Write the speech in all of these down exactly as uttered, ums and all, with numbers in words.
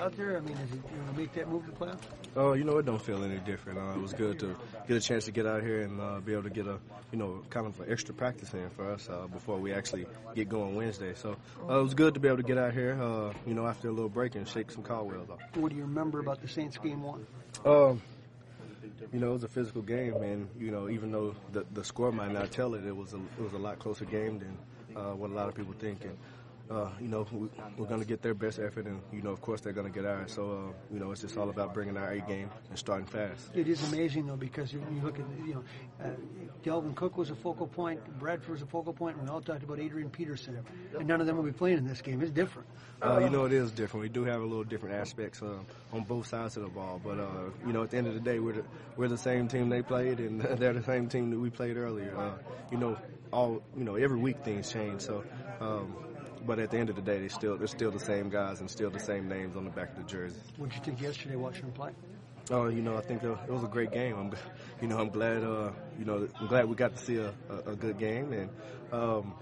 out there? I mean, is it, you know, make that move to the playoffs? Oh, you know, it don't feel any different. Uh, it was good to get a chance to get out here and uh, be able to get a, you know, kind of an extra practice in for us uh, before we actually get going Wednesday. So uh, it was good to be able to get out here, uh, you know, after a little break and shake some cobwebs off. What do you remember about the Saints game one? Um, you know, it was a physical game, and you know, even though the the score might not tell it, it was a it was a lot closer game than uh, what a lot of people think. And uh, you know, we, we're going to get their best effort, and you know, of course, they're going to get ours. So uh, you know, it's just all about bringing our A game and starting fast. It is amazing though, because you, you look at you know, uh, Dalvin Cook was a focal point, Bradford was a focal point, and we all talked about Adrian Peterson, and none of them will be playing in this game. It's different. Uh, you know, it is different. We do have a little different aspects uh, on both sides of the ball, but uh, you know, at the end of the day, we're the, we're the same team they played, and they're the same team that we played earlier. Uh, you know, all you know, every week things change. So, um, but at the end of the day, they still they're still the same guys and still the same names on the back of the jersey. What did you think yesterday watching them play? Oh, you know, I think it was a great game. I'm, you know, I'm glad. Uh, you know, I'm glad we got to see a, a, a good game, and um,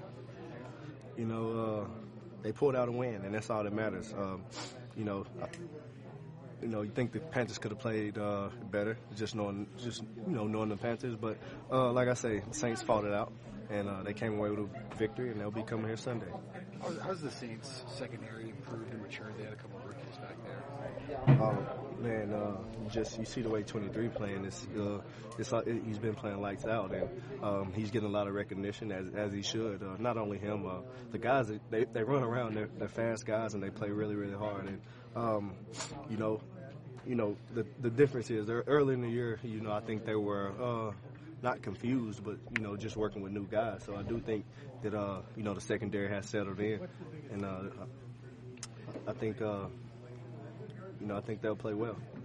you know. Uh, They pulled out a win, and that's all that matters. Um, you know, you know, you think the Panthers could have played uh, better, just knowing, just you know, knowing the Panthers. But uh, like I say, the Saints fought it out, and uh, they came away with a victory, and they'll be coming here Sunday. How's the Saints secondary improved and matured? They had a couple of rookies back there. Oh man, uh, just you see the way twenty-three playing. It's, uh, it's uh, he's been playing lights out, and um, he's getting a lot of recognition as as he should. Uh, not only him, uh, the guys they they run around. They're, they're fast guys, and they play really really hard. And um, you know, you know the the difference is early in the year. You know, I think they were. Uh, Not confused, but you know, just working with new guys. So I do think that uh, you know the secondary has settled in, and uh, I think uh, you know I think they'll play well.